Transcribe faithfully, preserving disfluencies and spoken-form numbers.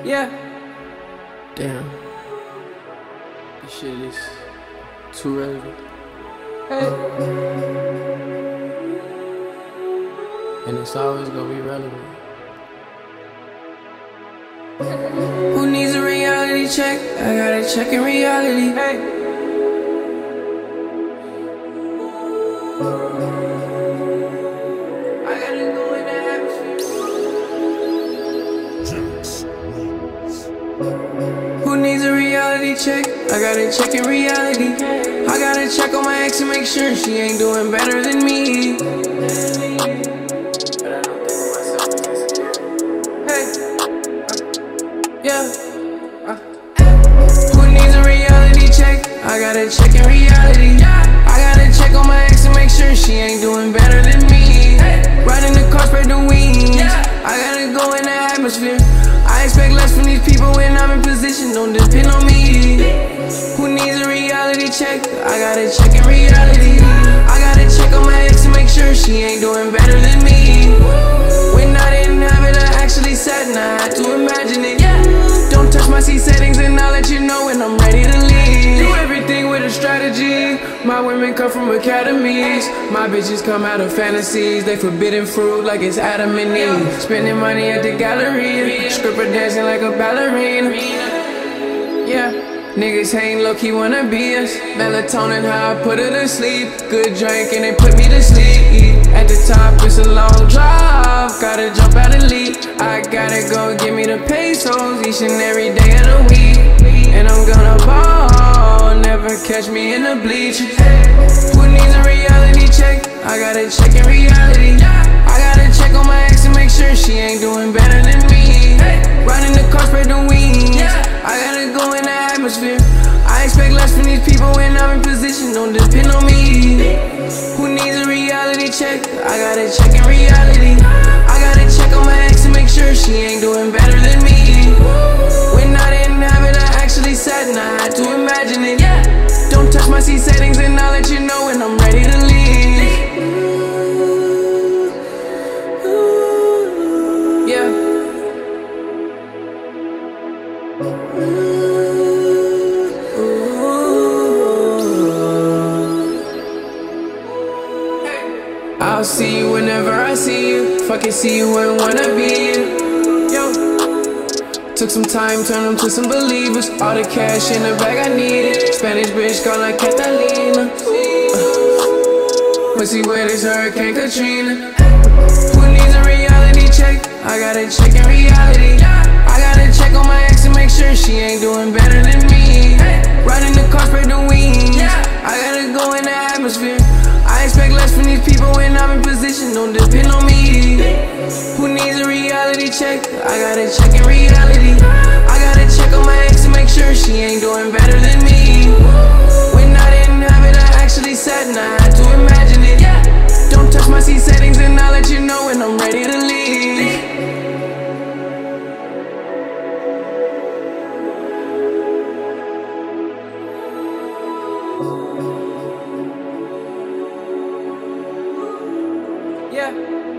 Yeah. Damn. This shit is too relevant. Hey. And it's always gonna be relevant. Who needs a reality check? I got a check in reality. Hey. I gotta go in the atmosphere. Who needs a reality check? I got a check in reality. I gotta check on my ex and make sure she ain't doing better than me. Hey, yeah. Uh. Who needs a reality check? I gotta check in reality. I gotta check on my ex and make sure she ain't doing better than me. Riding the car, spread the wings. I gotta go in the atmosphere. I expect less from these people when I'm in position, don't depend on me. Who needs a reality check? I gotta check in reality. I gotta check on my ex and make sure she ain't doing better than me. When I didn't have it, I actually sat and I had to imagine it. Don't touch my C settings and I'll let you know when I'm ready to leave. Do everything with a strategy. My women come from academies. My bitches come out of fantasies. They forbidden fruit like it's Adam and Eve. Spending money at the gallery. Stripper dancing like a ballerina. Yeah. Niggas hating low-key wanna be us. Melatonin, how I put her to sleep. Good drink and they put me to sleep. At the top, it's a long drive. Gotta jump out and leap. I gotta go get me the pesos each and every day of the week. And I'm gonna ball, never catch me in the bleachers. Who needs a reality check? I gotta check in reality. I gotta check on my ex and make sure she ain't doing better than me. Riding the car, spread the wings. I gotta go in the atmosphere. I expect less from these people when I'm in position, don't depend on me. Who needs a reality check? I gotta check in reality. I gotta check on my ex and make sure she ain't doing better than me. When I didn't have it, I actually sat and I had to imagine it. Don't touch my C settings and I'll let you know when I'm ready to leave. Yeah. I'll see you whenever I see you. Fucking see you and wanna be you. Yo. Took some time, turned them to some believers. All the cash in the bag I needed. Spanish bitch called like Catalina. Uh. Pussy wet as Hurricane Katrina. Who needs a reality check? I gotta check in reality. I gotta check on my ex and make sure she ain't doing better than me. Riding the car, spread the wings. I gotta go in the atmosphere. I expect less from these people when I'm in position, don't depend on me. Who needs a reality check? I gotta check in reality. I gotta check on my ex and make sure she ain't doing better than me. When I didn't have it, I actually sat and I had to imagine it. Don't touch my C settings and I'll let you know when I'm ready to leave. Yeah.